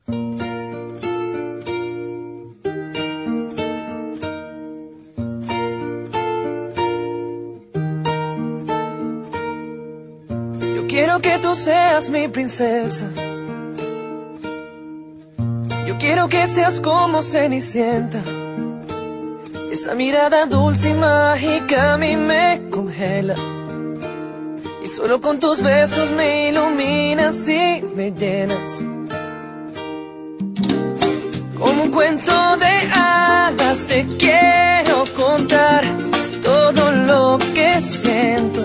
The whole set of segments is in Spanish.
Yo quiero que tú seas mi princesa. Yo quiero que seas como Cenicienta. Esa mirada dulce y mágica a mí me congela. Y solo con tus besos me iluminas y me llenas. Como un cuento de hadas te quiero contar todo lo que siento.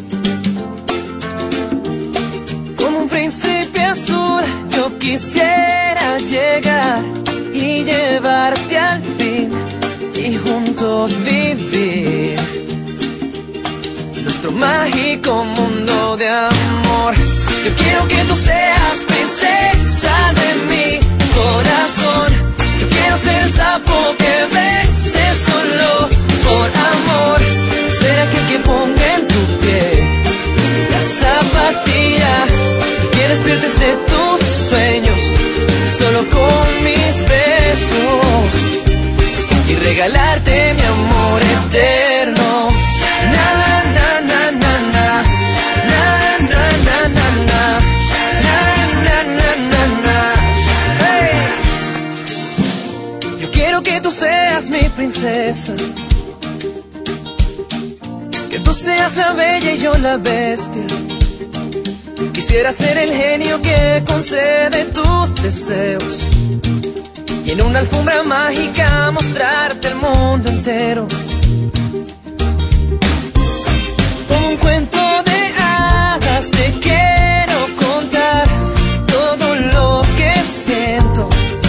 Como un príncipe azul yo quisiera llegar y llevarte al fin y juntos vivir nuestro mágico mundo de amor. Yo quiero que tú seas princesa de mi corazón. Yo quiero ser el sapo que vence solo por amor. Ser aquel que ponga en tu piel la zapatilla, que despiertes de tus sueños solo con mis besos y regalarte mi amor eterno. Na na na na na, na na na na na, na na na na na. Hey. Yo quiero que tú seas mi princesa, que tú seas la bella y yo la bestia. Quisiera ser el genio que concede tus deseos y en una alfombra mágica mostrarte el mundo entero. Como un cuento de hadas te quiero contar todo lo que siento.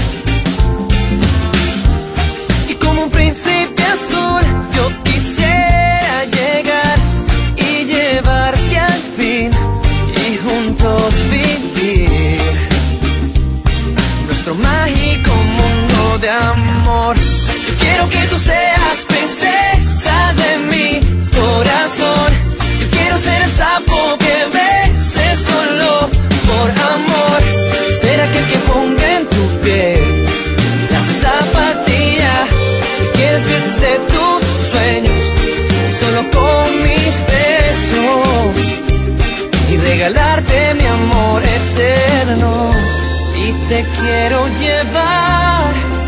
Y como un príncipe azul yo quisiera llegar y llevarte al fin y juntos vivir nuestro mágico mundo de amor. Yo quiero que tú seas princesa de mi corazón. Yo quiero ser el sapo que bese solo por amor. Ser aquel que ponga en tu piel la zapatilla, que despiertes de tus sueños solo con mis besos y regalarte mi amor eterno. Y te quiero llevar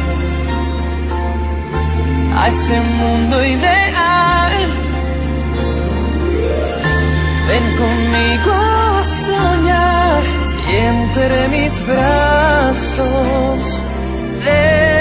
a ese mundo ideal. Ven conmigo a soñar y entre mis brazos